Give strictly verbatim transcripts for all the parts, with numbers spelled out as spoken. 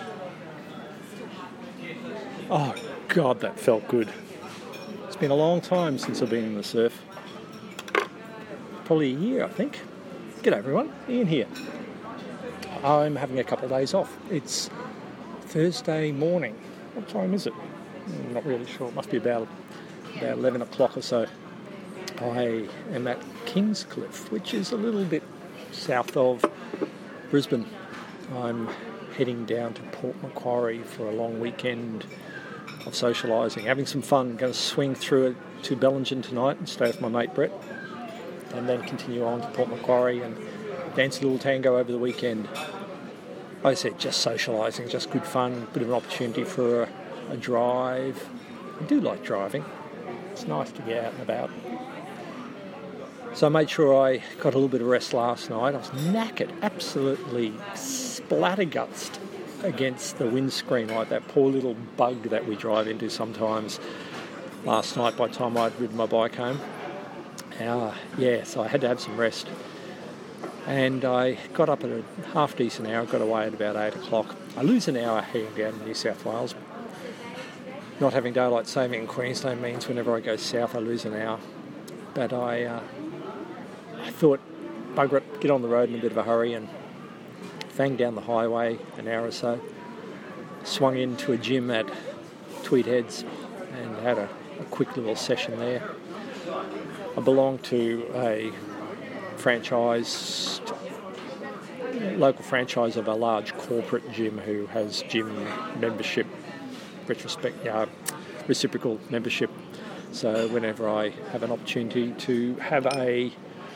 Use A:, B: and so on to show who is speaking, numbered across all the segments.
A: Oh, God, that felt good. It's been a long time since I've been in the surf. Probably a year, I think. G'day, everyone. Ian here. I'm having a couple of days off. It's Thursday morning. What time is it? I'm not really sure. It must be about, about eleven o'clock or so. I am at Kingscliff, which is a little bit south of Brisbane. I'm heading down to Port Macquarie for a long weekend of socialising, having some fun. Going to swing through it to Bellingen tonight and stay with my mate Brett, and then continue on to Port Macquarie and dance a little tango over the weekend. Like I said, just socialising, just good fun, bit of an opportunity for a, a drive. I do like driving. It's nice to get out and about. So I made sure I got a little bit of rest last night. I was knackered, absolutely splattergutsed against the windscreen like that poor little bug that we drive into sometimes last night by the time I'd ridden my bike home. Uh, yeah, so I had to have some rest. And I got up at a half-decent hour, got away at about eight o'clock. I lose an hour heading down to New South Wales. Not having daylight saving in Queensland means whenever I go south I lose an hour. But I, uh, I thought, bugger it, get on the road in a bit of a hurry and fang down the highway an hour or so. Swung into a gym at Tweed Heads and had a, a quick little session there. I belong to a franchise, local franchise of a large corporate gym who has gym membership, retrospect, uh, reciprocal membership. So whenever I have an opportunity to have a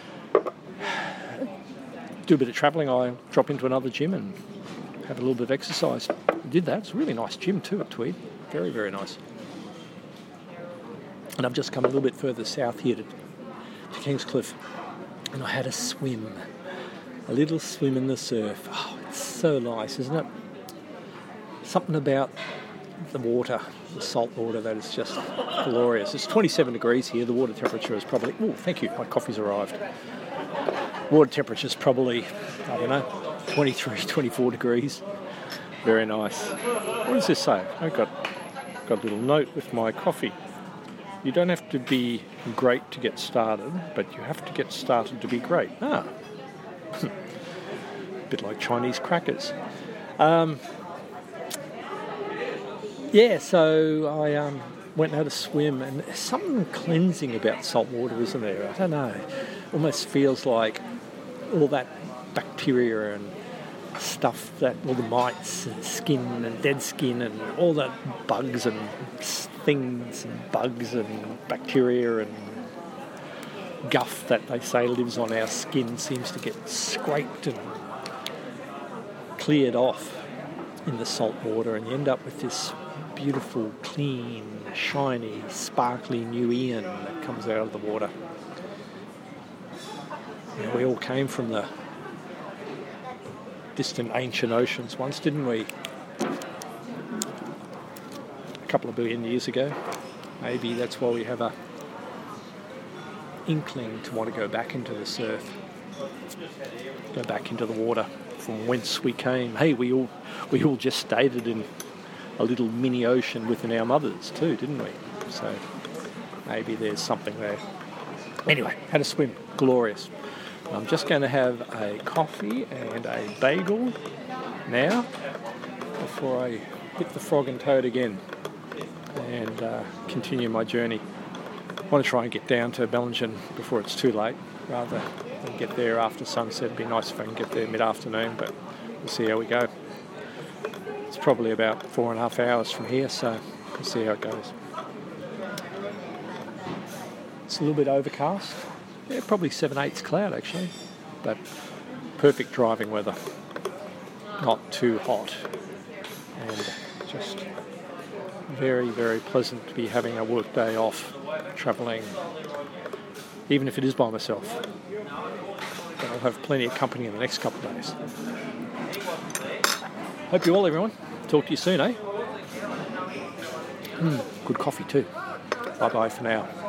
A: do a bit of travelling, I drop into another gym and have a little bit of exercise. I did that. It's a really nice gym too at Tweed. Very, very nice. And I've just come a little bit further south here to, to Kingscliff, and I had a swim. A little swim in the surf. Oh, it's so nice, isn't it? Something about the water, the salt water, that is just glorious. It's twenty-seven degrees here. The water temperature is probably... Oh, thank you. My coffee's arrived. Water temperature is probably, I don't know, twenty-three, twenty-four degrees. Very nice. What does this say? I've got, got a little note with my coffee. You don't have to be great to get started, but you have to get started to be great. Ah. A bit like Chinese crackers. Um, yeah, so I um, went and had a swim, and there's something cleansing about salt water, isn't there? I don't know. Almost feels like all that bacteria and stuff, that all the mites and skin and dead skin and all the bugs and things and bugs and bacteria and guff that they say lives on our skin seems to get scraped and cleared off in the salt water, and you end up with this beautiful, clean, shiny, sparkly new Ian that comes out of the water. You know, we all came from the distant ancient oceans once, didn't we? A couple of billion years ago. Maybe that's why we have a inkling to want to go back into the surf, go back into the water from whence we came. Hey, we all we all just stayed in a little mini ocean within our mothers too, didn't we? So maybe there's something there. Anyway, had a swim, glorious. I'm just going to have a coffee and a bagel now before I hit the Frog and Toad again and uh, continue my journey. I want to try and get down to Bellingen before it's too late, rather than get there after sunset. It'd be nice if I can get there mid-afternoon, but we'll see how we go. It's probably about four and a half hours from here, so we'll see how it goes. It's a little bit overcast. Yeah, probably seven eighths cloud actually, but perfect driving weather. Not too hot, and just very, very pleasant to be having a work day off, travelling, even if it is by myself. But I'll have plenty of company in the next couple of days. Hope you well, everyone. Talk to you soon, eh? Mm, good coffee too. Bye-bye for now.